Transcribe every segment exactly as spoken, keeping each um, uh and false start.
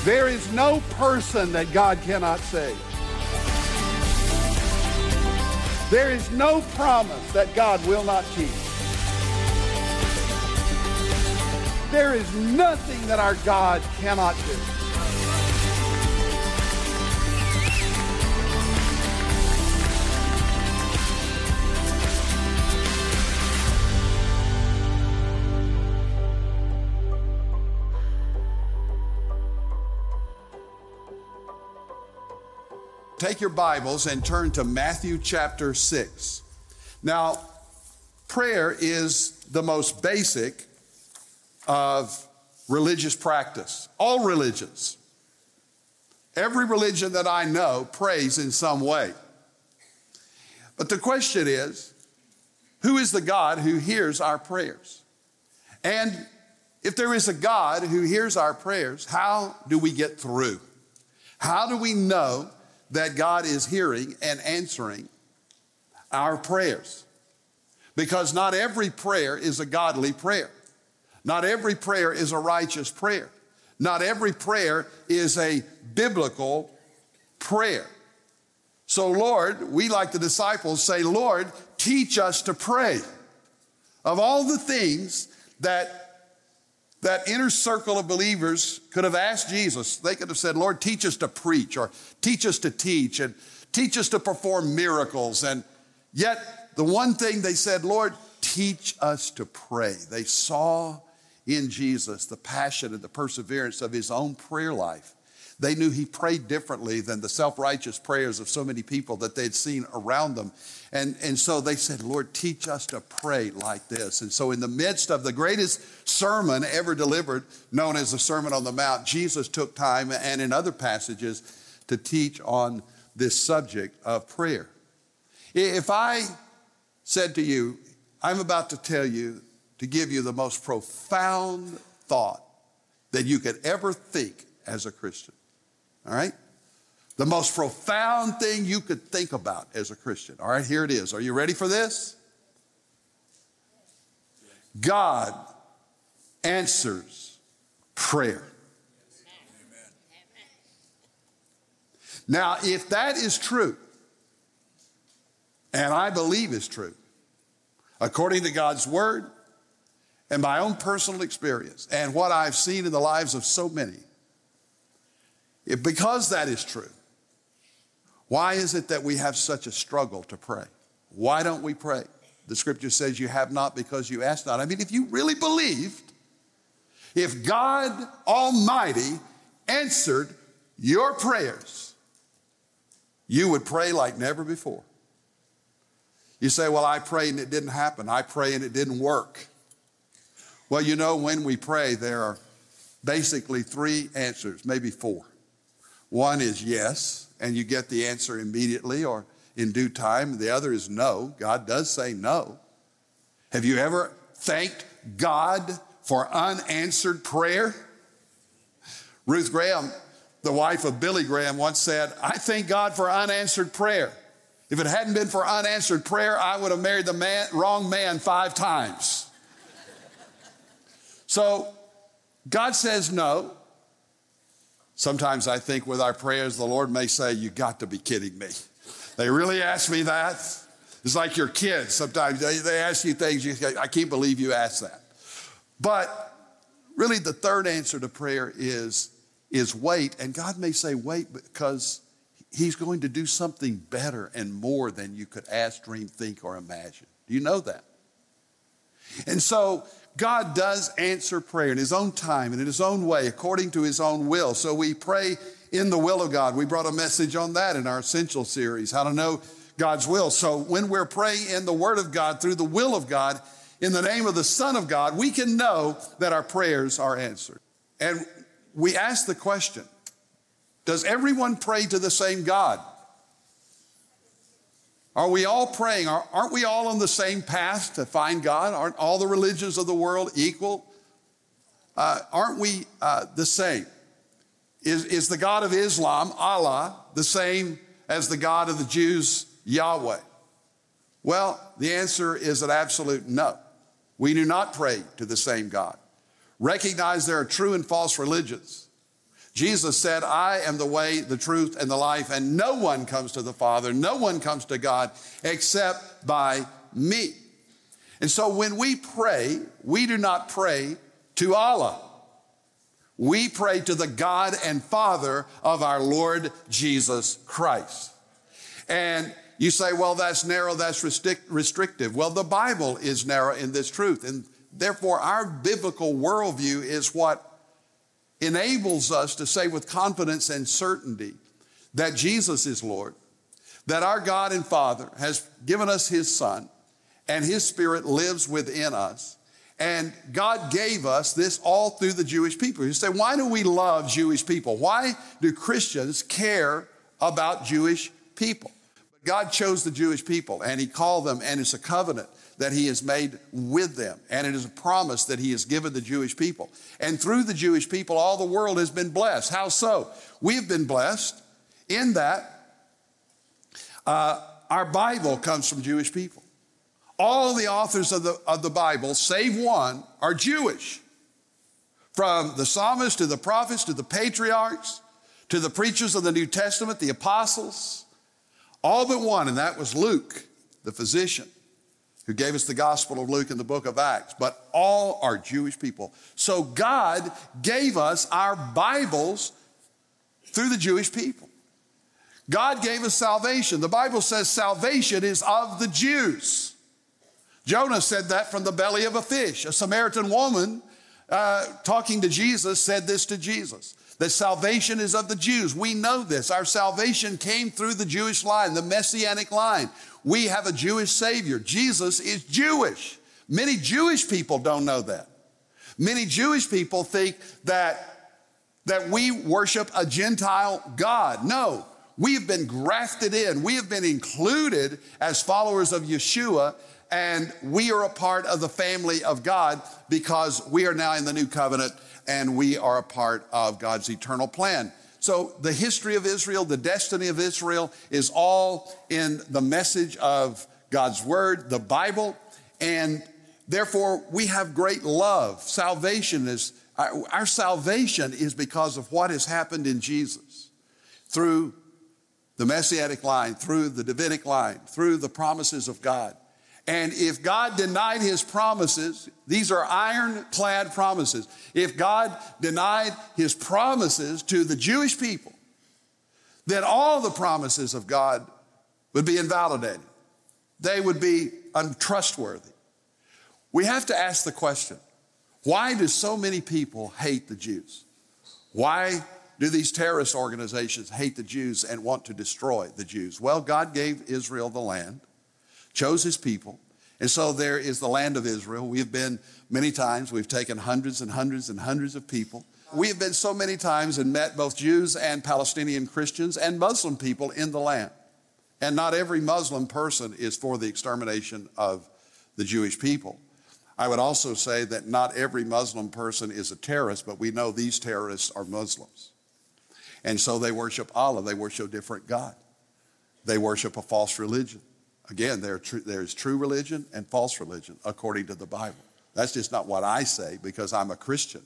There is no person that God cannot save. There is no promise that God will not keep. There is nothing that our God cannot do. Take your Bibles and turn to Matthew chapter six. Now, prayer is the most basic of religious practice. All religions, every religion that I know prays in some way. But the question is, who is the God who hears our prayers? And if there is a God who hears our prayers, how do we get through? How do we know that God is hearing and answering our prayers? Because not every prayer is a godly prayer. Not every prayer is a righteous prayer. Not every prayer is a biblical prayer. So Lord, we like the disciples say, Lord, teach us to pray. Of all the things that that inner circle of believers could have asked Jesus, they could have said, Lord, teach us to preach, or teach us to teach, and teach us to perform miracles. And yet the one thing they said, Lord, teach us to pray. They saw in Jesus the passion and the perseverance of his own prayer life. They knew he prayed differently than the self-righteous prayers of so many people that they'd seen around them. And, and so they said, Lord, teach us to pray like this. And so in the midst of the greatest sermon ever delivered, known as the Sermon on the Mount, Jesus took time, and in other passages, to teach on this subject of prayer. If I said to you, I'm about to tell you, to give you the most profound thought that you could ever think as a Christian, all right? The most profound thing you could think about as a Christian. All right, here it is. Are you ready for this? God answers prayer. Amen. Now, if that is true, and I believe is true, according to God's word and my own personal experience and what I've seen in the lives of so many, if because that is true, why is it that we have such a struggle to pray? Why don't we pray? The scripture says you have not because you ask not. I mean, if you really believed, if God Almighty answered your prayers, you would pray like never before. You say, well, I prayed and it didn't happen. I pray and it didn't work. Well, you know, when we pray, there are basically three answers, maybe four. One is yes, and you get the answer immediately or in due time. The other is no. God does say no. Have you ever thanked God for unanswered prayer? Ruth Graham, the wife of Billy Graham, once said, I thank God for unanswered prayer. If it hadn't been for unanswered prayer, I would have married the man, wrong man five times. So God says no. Sometimes I think with our prayers, the Lord may say, you got to be kidding me. They really ask me that? It's like your kids. Sometimes they, they ask you things, you say, I can't believe you asked that. But really the third answer to prayer is, is wait. And God may say wait because he's going to do something better and more than you could ask, dream, think, or imagine. Do you know that? And so God does answer prayer in his own time and in his own way, according to his own will. So we pray in the will of God. We brought a message on that in our Essential series, how to know God's will. So when we're praying in the Word of God, through the will of God, in the name of the Son of God, we can know that our prayers are answered. And we ask the question, does everyone pray to the same God? Are we all praying? Aren't we all on the same path to find God? Aren't all the religions of the world equal? Uh, aren't we uh, the same? Is, is the God of Islam, Allah, the same as the God of the Jews, Yahweh? Well, the answer is an absolute no. We do not pray to the same God. Recognize there are true and false religions. Jesus said, I am the way, the truth, and the life, and no one comes to the Father, no one comes to God except by me. And so when we pray, we do not pray to Allah. We pray to the God and Father of our Lord Jesus Christ. And you say, well, that's narrow, that's restrict, restrictive. Well, the Bible is narrow in this truth. And therefore, our biblical worldview is what enables us to say with confidence and certainty that Jesus is Lord, that our God and Father has given us his Son, and his Spirit lives within us. And God gave us this all through the Jewish people. You say, why do we love Jewish people? Why do Christians care about Jewish people? God chose the Jewish people, and he called them, and it's a covenant that he has made with them. And it is a promise that he has given the Jewish people. And through the Jewish people, all the world has been blessed. How so? We've been blessed in that uh, our Bible comes from Jewish people. All the authors of the, of the Bible, save one, are Jewish. From the psalmists to the prophets to the patriarchs to the preachers of the New Testament, the apostles, all but one, and that was Luke, the physician, who gave us the Gospel of Luke in the book of Acts. But all are Jewish people. So God gave us our Bibles through the Jewish people. God gave us salvation. The Bible says salvation is of the Jews. Jonah said that from the belly of a fish. A Samaritan woman uh, talking to Jesus said this to Jesus, that salvation is of the Jews. We know this. Our salvation came through the Jewish line, the Messianic line. We have a Jewish Savior. Jesus is Jewish. Many Jewish people don't know that. Many Jewish people think that, that we worship a Gentile God. No, we have been grafted in. We have been included as followers of Yeshua, and we are a part of the family of God because we are now in the new covenant and we are a part of God's eternal plan. So the history of Israel, the destiny of Israel is all in the message of God's word, the Bible, and therefore we have great love. Salvation is, our, our salvation is because of what has happened in Jesus through the Messianic line, through the Davidic line, through the promises of God. And if God denied his promises, these are ironclad promises. If God denied his promises to the Jewish people, then all the promises of God would be invalidated. They would be untrustworthy. We have to ask the question, why do so many people hate the Jews? Why do these terrorist organizations hate the Jews and want to destroy the Jews? Well, God gave Israel the land, chose his people, and so there is the land of Israel. We have been many times. We've taken hundreds and hundreds and hundreds of people. We have been so many times and met both Jews and Palestinian Christians and Muslim people in the land. And not every Muslim person is for the extermination of the Jewish people. I would also say that not every Muslim person is a terrorist, but we know these terrorists are Muslims. And so they worship Allah. They worship a different God. They worship a false religion. Again, there tr- there's true religion and false religion according to the Bible. That's just not what I say because I'm a Christian,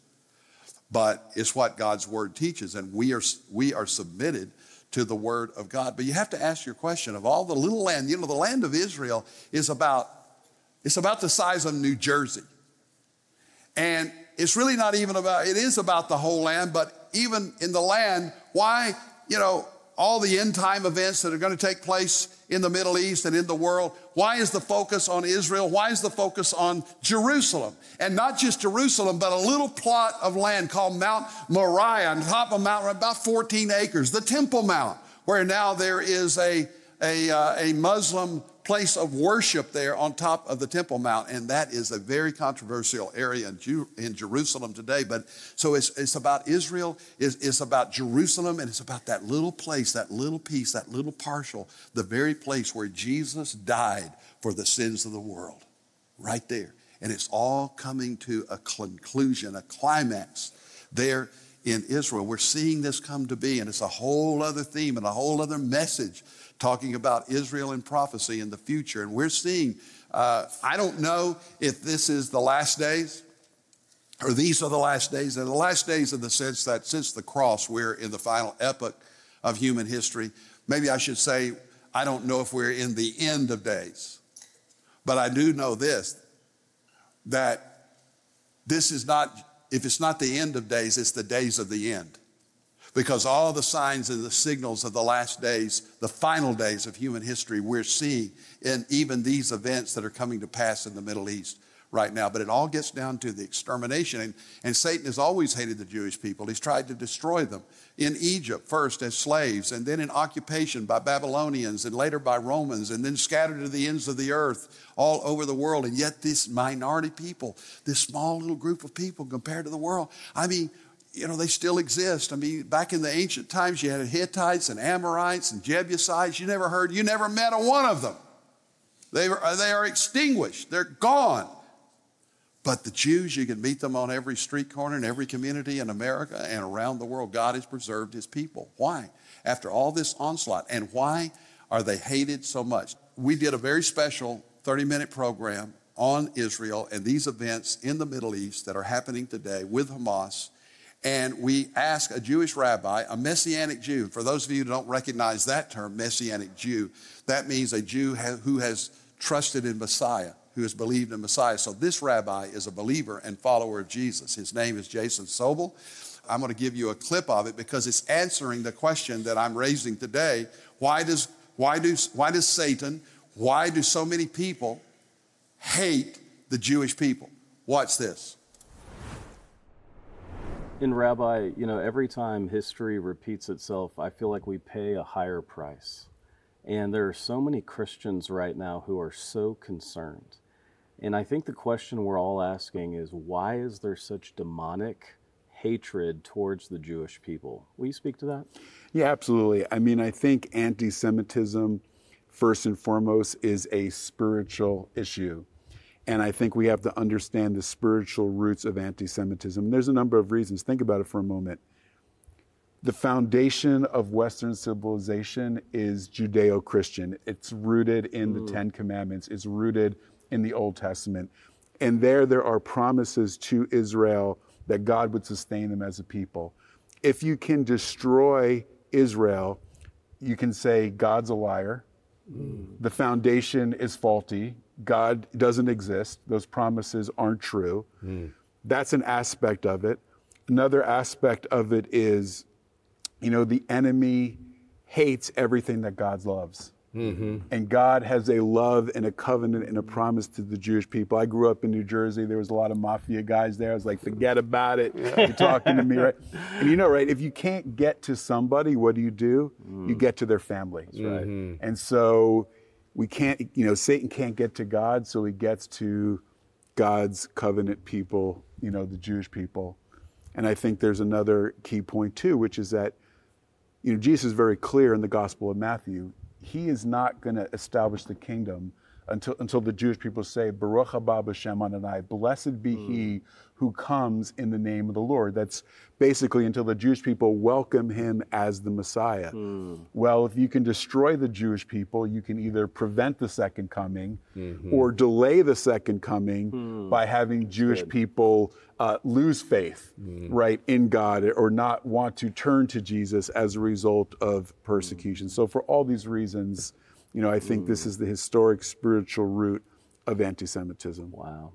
but it's what God's word teaches, and we are we are submitted to the word of God. But you have to ask your question of all the little land. You know, the land of Israel is about it's about the size of New Jersey, and it's really not even about. It is about the whole land, but even in the land, why you know. all the end time events that are going to take place in the Middle East and in the world. Why is the focus on Israel? Why is the focus on Jerusalem? And not just Jerusalem, but a little plot of land called Mount Moriah, on top of Mount, about fourteen acres, the Temple Mount, where now there is a, a, uh, a Muslim place of worship there on top of the Temple Mount. And that is a very controversial area in, Jew, in Jerusalem today. But so it's, it's about Israel, it's, it's about Jerusalem, and it's about that little place, that little piece, that little partial, the very place where Jesus died for the sins of the world, right there. And it's all coming to a conclusion, a climax there in Israel. We're seeing this come to be, and it's a whole other theme and a whole other message talking about Israel and prophecy in the future. And we're seeing, uh, I don't know if this is the last days. or these are the last days. And the last days in the sense that since the cross, we're in the final epoch of human history. Maybe I should say, I don't know if we're in the end of days, but I do know this, that this is not, if it's not the end of days, it's the days of the end. Because all the signs and the signals of the last days, the final days of human history, we're seeing in even these events that are coming to pass in the Middle East right now. But it all gets down to the extermination. And, and Satan has always hated the Jewish people. He's tried to destroy them in Egypt first as slaves, and then in occupation by Babylonians, and later by Romans, and then scattered to the ends of the earth all over the world. And yet this minority people, this small little group of people compared to the world, I mean, you know, they still exist. I mean, back in the ancient times, you had Hittites and Amorites and Jebusites. You never heard, you never met a one of them. They, were, they are extinguished. They're gone. But the Jews, you can meet them on every street corner in every community in America and around the world. God has preserved his people. Why? After all this onslaught. And why are they hated so much? We did a very special thirty-minute program on Israel and these events in the Middle East that are happening today with Hamas. And we asked a Jewish rabbi, a Messianic Jew. For those of you who don't recognize that term, Messianic Jew, that means a Jew who has trusted in Messiah, who has believed in Messiah. So this rabbi is a believer and follower of Jesus. His name is Jason Sobel. I'm going to give you a clip of it because it's answering the question that I'm raising today. Why does, why do, why does Satan, why do so many people hate the Jewish people? Watch this. And Rabbi, you know, every time history repeats itself, I feel like we pay a higher price. And there are so many Christians right now who are so concerned. And I think the question we're all asking is, why is there such demonic hatred towards the Jewish people? Will you speak to that? Yeah, absolutely. I mean, I think anti-Semitism, first and foremost, is a spiritual issue. And I think we have to understand the spiritual roots of anti-Semitism. There's a number of reasons. Think about it for a moment. The foundation of Western civilization is Judeo-Christian. It's rooted in the Ten Commandments. It's rooted in the Old Testament. And there, there are promises to Israel that God would sustain them as a people. If you can destroy Israel, you can say God's a liar. Mm. The foundation is faulty. God doesn't exist. Those promises aren't true. Mm. That's an aspect of it. Another aspect of it is, you know, the enemy hates everything that God loves. Mm-hmm. And God has a love and a covenant and a promise to the Jewish people. I grew up in New Jersey. There was a lot of mafia guys there. I was like, forget about it. You're talking to me, right? And you know, right, if you can't get to somebody, what do you do? Mm. You get to their family. That's right. Mm-hmm. And so we can't, you know, Satan can't get to God, so he gets to God's covenant people, you know, the Jewish people. And I think there's another key point too, which is that, you know, Jesus is very clear in the Gospel of Matthew. He is not going to establish the kingdom until until the Jewish people say, Baruch haba b'shem Adonai, blessed be mm. he who comes in the name of the Lord. That's basically until the Jewish people welcome him as the Messiah. Mm. Well, if you can destroy the Jewish people, you can either prevent the second coming mm-hmm. or delay the second coming mm. by having Jewish Good. people uh, lose faith, mm. right, in God, or not want to turn to Jesus as a result of persecution. Mm. So for all these reasons, you know, I think mm. this is the historic spiritual root of anti-Semitism. Wow.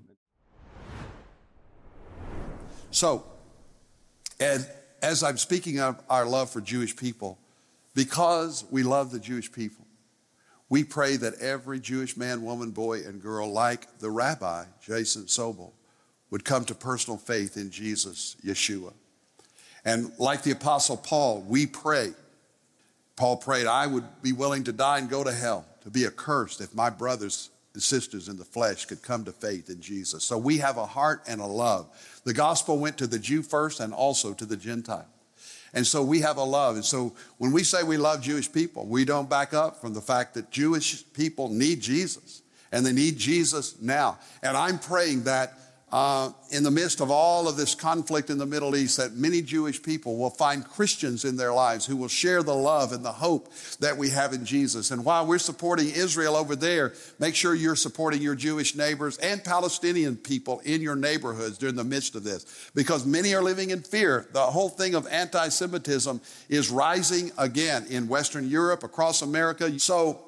So, and as I'm speaking of our love for Jewish people, because we love the Jewish people, we pray that every Jewish man, woman, boy, and girl, like the rabbi, Jason Sobel, would come to personal faith in Jesus, Yeshua. And like the Apostle Paul, we pray. Paul prayed, I would be willing to die and go to hell, to be accursed if my brothers and sisters in the flesh could come to faith in Jesus. So we have a heart and a love. The gospel went to the Jew first and also to the Gentile. And so we have a love. And so when we say we love Jewish people, we don't back up from the fact that Jewish people need Jesus, and they need Jesus now. And I'm praying that uh, in the midst of all of this conflict in the Middle East, that many Jewish people will find Christians in their lives who will share the love and the hope that we have in Jesus. And while we're supporting Israel over there, make sure you're supporting your Jewish neighbors and Palestinian people in your neighborhoods during the midst of this, because many are living in fear. The whole thing of anti-Semitism is rising again in Western Europe, across America. So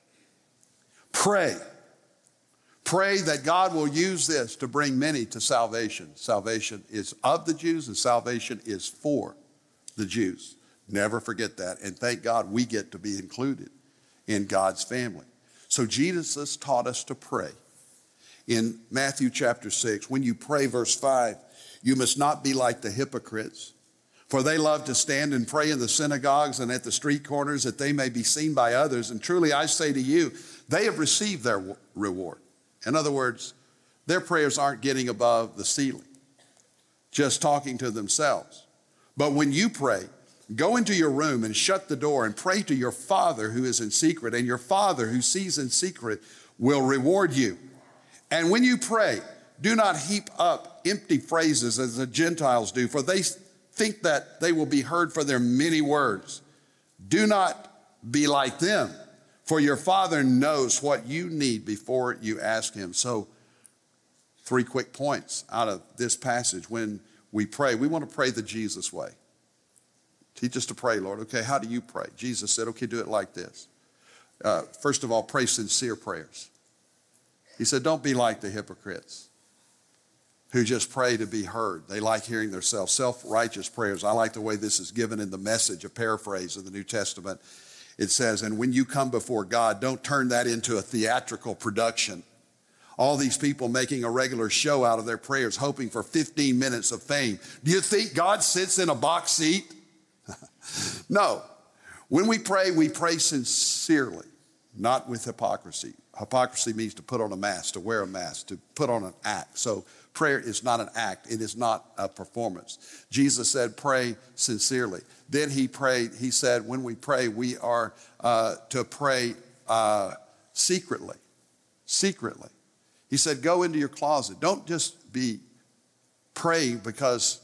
pray. Pray that God will use this to bring many to salvation. Salvation is of the Jews and salvation is for the Jews. Never forget that. And thank God we get to be included in God's family. So Jesus taught us to pray. In Matthew chapter six, when you pray, verse five, you must not be like the hypocrites, for they love to stand and pray in the synagogues and at the street corners that they may be seen by others. And truly I say to you, they have received their reward. In other words, their prayers aren't getting above the ceiling, just talking to themselves. But when you pray, go into your room and shut the door and pray to your Father who is in secret, and your Father who sees in secret will reward you. And when you pray, do not heap up empty phrases as the Gentiles do, for they think that they will be heard for their many words. Do not be like them, for your Father knows what you need before you ask him. So, three quick points out of this passage. When we pray, we want to pray the Jesus way. Teach us to pray, Lord. Okay, how do you pray? Jesus said, okay, do it like this. Uh, first of all, pray sincere prayers. He said, don't be like the hypocrites who just pray to be heard. They like hearing themselves. Self-righteous prayers. I like the way this is given in the Message, a paraphrase of the New Testament. It says, and when you come before God, don't turn that into a theatrical production. All these people making a regular show out of their prayers, hoping for fifteen minutes of fame. Do you think God sits in a box seat? No. When we pray, we pray sincerely, not with hypocrisy. Hypocrisy means to put on a mask, to wear a mask, to put on an act. So prayer is not an act. It is not a performance. Jesus said, pray sincerely. Then he prayed, he said, when we pray, we are uh, to pray uh, secretly, secretly. He said, go into your closet. Don't just be praying because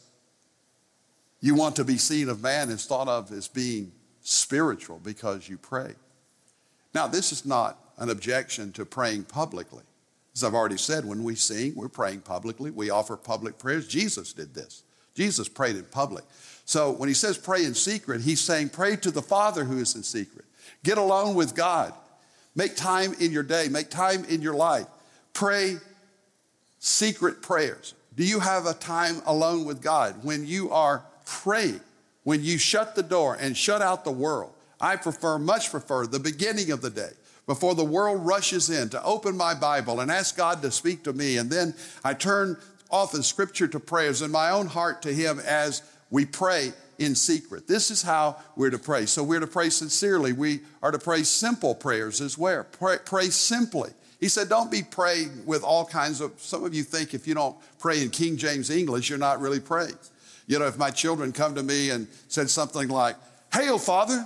you want to be seen of man and thought of as being spiritual because you pray. Now, this is not an objection to praying publicly. As I've already said, when we sing, we're praying publicly. We offer public prayers. Jesus did this. Jesus prayed in public. So when he says pray in secret, he's saying pray to the Father who is in secret. Get alone with God. Make time in your day. Make time in your life. Pray secret prayers. Do you have a time alone with God when you are praying, when you shut the door and shut out the world? I prefer, much prefer, the beginning of the day, before the world rushes in, to open my Bible and ask God to speak to me. And then I turn often scripture to prayers in my own heart to him as we pray in secret. This is how we're to pray. So we're to pray sincerely. We are to pray simple prayers as well. Pray, pray simply. He said, don't be praying with all kinds of, some of you think if you don't pray in King James English, you're not really praying. You know, if my children come to me and said something like, "Hail, Father,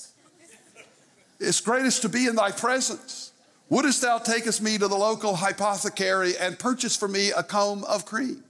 it's greatest to be in thy presence. Wouldest thou takest me to the local apothecary and purchase for me a comb of cream?"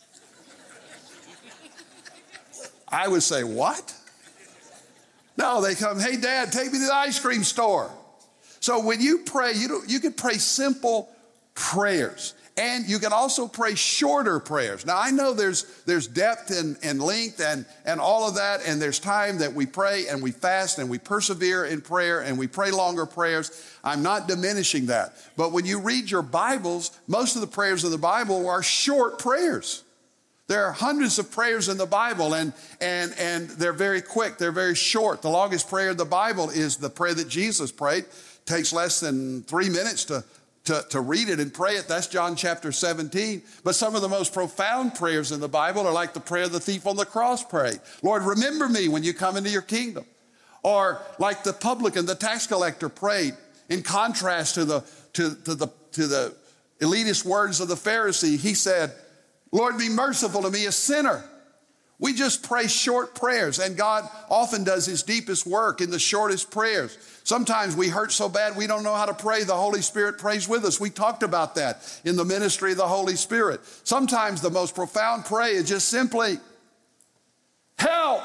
I would say, what? No, they come, "Hey, Dad, take me to the ice cream store." So when you pray, you, don't, you can pray simple prayers. And you can also pray shorter prayers. Now, I know there's, there's depth and, and length and, and all of that, and there's time that we pray and we fast and we persevere in prayer and we pray longer prayers. I'm not diminishing that. But when you read your Bibles, most of the prayers of the Bible are short prayers. There are hundreds of prayers in the Bible, and, and, and they're very quick. They're very short. The longest prayer in the Bible is the prayer that Jesus prayed. It takes less than three minutes to To, to read it and pray it. That's John chapter seventeen. But some of the most profound prayers in the Bible are like the prayer the thief on the cross prayed. "Lord, remember me when you come into your kingdom." Or like the publican, the tax collector prayed, in contrast to the, to, to the, to the elitist words of the Pharisee. He said, "Lord, be merciful to me, a sinner." We just pray short prayers, and God often does his deepest work in the shortest prayers. Sometimes we hurt so bad we don't know how to pray. The Holy Spirit prays with us. We talked about that in the ministry of the Holy Spirit. Sometimes the most profound prayer is just simply, help.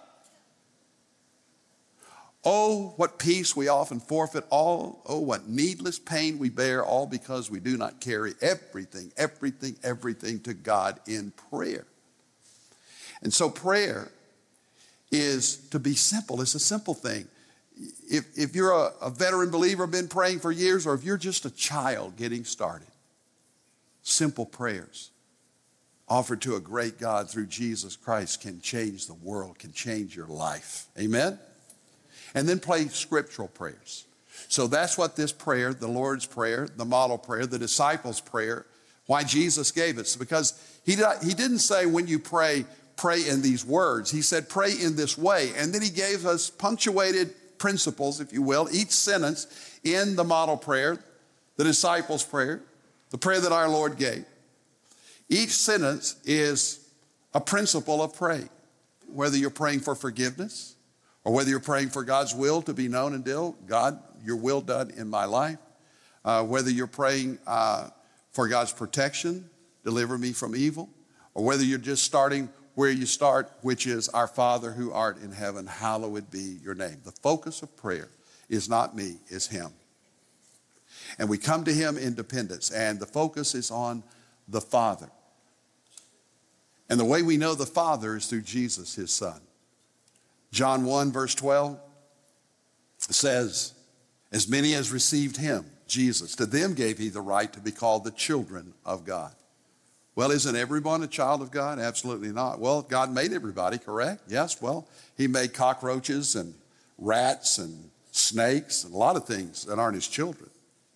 Oh, what peace we often forfeit, all, oh, what needless pain we bear, all because we do not carry everything, everything, everything to God in prayer. And so prayer is to be simple. It's a simple thing. If, if you're a, a veteran believer, been praying for years, or if you're just a child getting started, simple prayers offered to a great God through Jesus Christ can change the world, can change your life. Amen? And then pray scriptural prayers. So that's what this prayer, the Lord's Prayer, the model prayer, the disciples' prayer, why Jesus gave it. So because he, he didn't say when you pray, pray in these words. He said pray in this way. And then he gave us punctuated principles, if you will, each sentence in the model prayer, the disciples' prayer, the prayer that our Lord gave. Each sentence is a principle of praying, whether you're praying for forgiveness or whether you're praying for God's will to be known and done. God, your will done in my life. Uh, whether you're praying uh, for God's protection, deliver me from evil, or whether you're just starting where you start, which is our Father who art in heaven, hallowed be your name. The focus of prayer is not me, it's him. And we come to him in dependence, and the focus is on the Father. And the way we know the Father is through Jesus, his Son. John one, verse twelve says, as many as received him, Jesus, to them gave he the right to be called the children of God. Well, isn't everyone a child of God? Absolutely not. Well, God made everybody, correct? Yes, well, he made cockroaches and rats and snakes and a lot of things that aren't his children.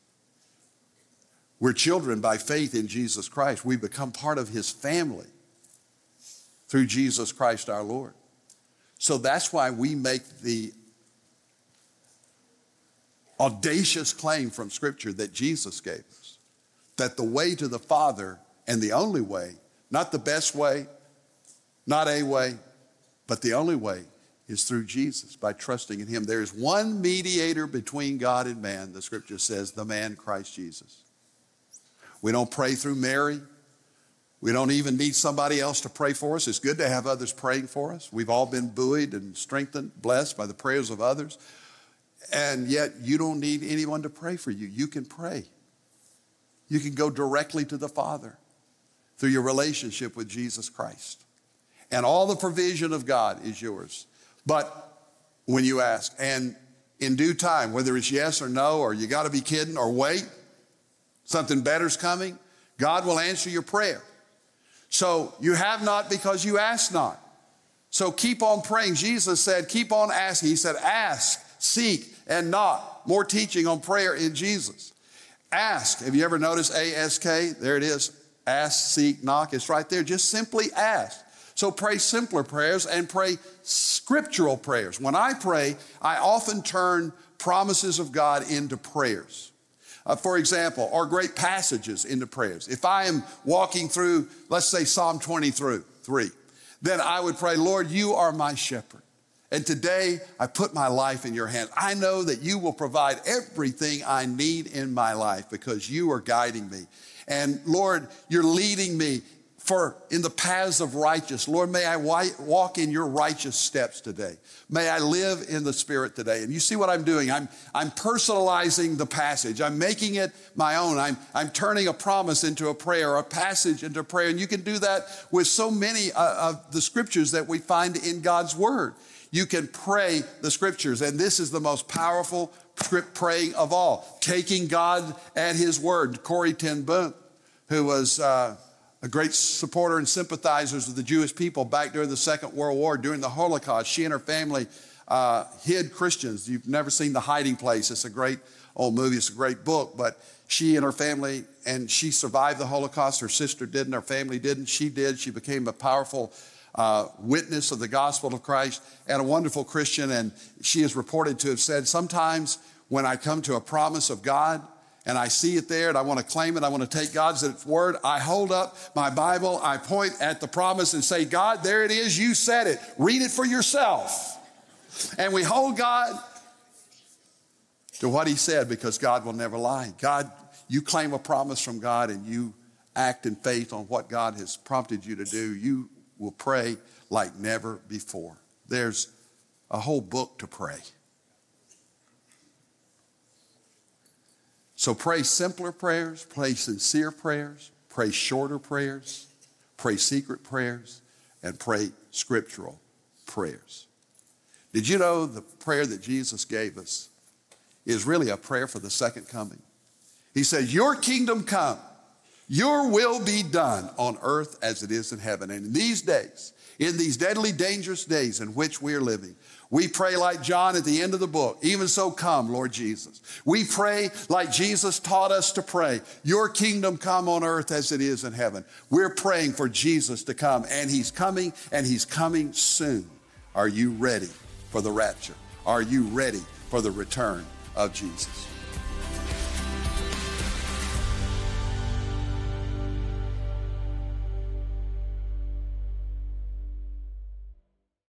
We're children by faith in Jesus Christ. We become part of his family through Jesus Christ our Lord. So that's why we make the audacious claim from Scripture that Jesus gave us, that the way to the Father, and the only way, not the best way, not a way, but the only way is through Jesus, by trusting in him. There is one mediator between God and man, the Scripture says, the man Christ Jesus. We don't pray through Mary. We don't even need somebody else to pray for us. It's good to have others praying for us. We've all been buoyed and strengthened, blessed by the prayers of others. And yet you don't need anyone to pray for you. You can pray. You can go directly to the Father through your relationship with Jesus Christ. And all the provision of God is yours. But when you ask, and in due time, whether it's yes or no, or you got to be kidding, or wait, something better's coming, God will answer your prayer. So you have not because you ask not. So keep on praying. Jesus said, keep on asking. He said, ask, seek, and knock. More teaching on prayer in Jesus. Ask. Have you ever noticed A S K? There it is. Ask, seek, knock. It's right there. Just simply ask. So pray simpler prayers and pray scriptural prayers. When I pray, I often turn promises of God into prayers. Uh, for example, or great passages into prayers. If I am walking through, let's say Psalm twenty-three, then I would pray, Lord, you are my shepherd. And today I put my life in your hands. I know that you will provide everything I need in my life because you are guiding me. And Lord, you're leading me for in the paths of righteousness. Lord, may I walk in your righteous steps today. May I live in the Spirit today. And you see what I'm doing? I'm, I'm personalizing the passage. I'm making it my own. I'm, I'm turning a promise into a prayer, a passage into prayer. And you can do that with so many uh, of the scriptures that we find in God's Word. You can pray the scriptures, and this is the most powerful praying of all, taking God at his word. Corrie ten Boom, who was uh, a great supporter and sympathizer with the Jewish people back during the Second World War, during the Holocaust. She and her family uh, hid Christians. You've never seen The Hiding Place. It's a great old movie. It's a great book, but she and her family, and she survived the Holocaust. Her sister didn't, her family didn't. She did. She became a powerful Uh, witness of the gospel of Christ and a wonderful Christian. And she is reported to have said, sometimes when I come to a promise of God and I see it there and I want to claim it, I want to take God's word, I hold up my Bible, I point at the promise and say, God, there it is, you said it. Read it for yourself. And we hold God to what he said, because God will never lie. God, you claim a promise from God and you act in faith on what God has prompted you to do, you will pray like never before. There's a whole book to pray. So pray simpler prayers, pray sincere prayers, pray shorter prayers, pray secret prayers, and pray scriptural prayers. Did you know the prayer that Jesus gave us is really a prayer for the second coming? He said, your kingdom come, your will be done on earth as it is in heaven. And in these days, in these deadly dangerous days in which we are living, we pray like John at the end of the book, even so come, Lord Jesus. We pray like Jesus taught us to pray, your kingdom come on earth as it is in heaven. We're praying for Jesus to come, and he's coming, and he's coming soon. Are you ready for the rapture? Are you ready for the return of Jesus?